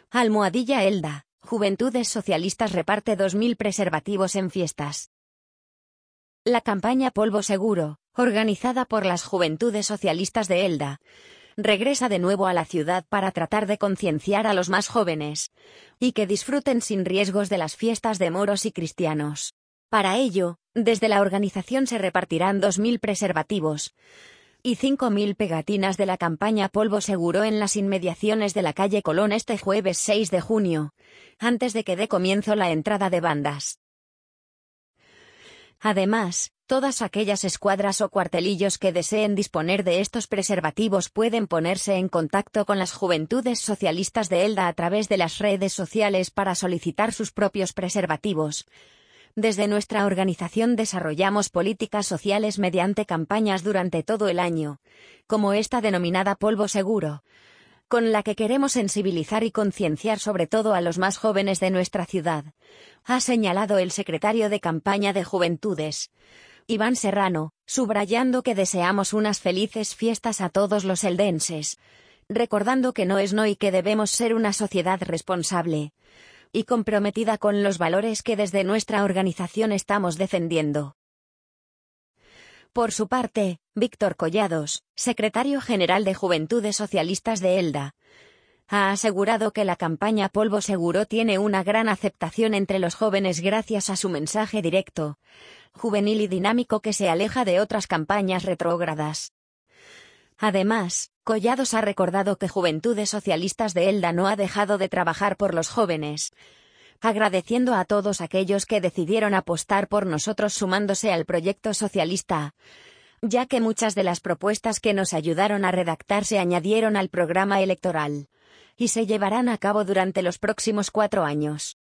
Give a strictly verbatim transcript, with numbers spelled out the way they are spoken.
Almohadilla Elda, Juventudes Socialistas reparte dos mil preservativos en fiestas. La campaña Polvo Seguro, organizada por las Juventudes Socialistas de Elda, regresa de nuevo a la ciudad para tratar de concienciar a los más jóvenes y que disfruten sin riesgos de las fiestas de moros y cristianos. Para ello, desde la organización se repartirán dos mil preservativos y cinco mil pegatinas de la campaña Polvo Seguro en las inmediaciones de la calle Colón este jueves seis de junio, antes de que dé comienzo la entrada de bandas. Además, todas aquellas escuadras o cuartelillos que deseen disponer de estos preservativos pueden ponerse en contacto con las Juventudes Socialistas de Elda a través de las redes sociales para solicitar sus propios preservativos. Desde nuestra organización desarrollamos políticas sociales mediante campañas durante todo el año, como esta denominada Polvo Seguro, con la que queremos sensibilizar y concienciar sobre todo a los más jóvenes de nuestra ciudad, ha señalado el secretario de campaña de Juventudes, Iván Serrano, subrayando que deseamos unas felices fiestas a todos los eldenses, recordando que no es no y que debemos ser una sociedad responsable y comprometida con los valores que desde nuestra organización estamos defendiendo. Por su parte, Víctor Collados, secretario general de Juventudes Socialistas de Elda, ha asegurado que la campaña Polvo Seguro tiene una gran aceptación entre los jóvenes gracias a su mensaje directo, juvenil y dinámico que se aleja de otras campañas retrógradas. Además, Collados ha recordado que Juventudes Socialistas de Elda no ha dejado de trabajar por los jóvenes, agradeciendo a todos aquellos que decidieron apostar por nosotros sumándose al proyecto socialista, ya que muchas de las propuestas que nos ayudaron a redactar se añadieron al programa electoral y se llevarán a cabo durante los próximos cuatro años.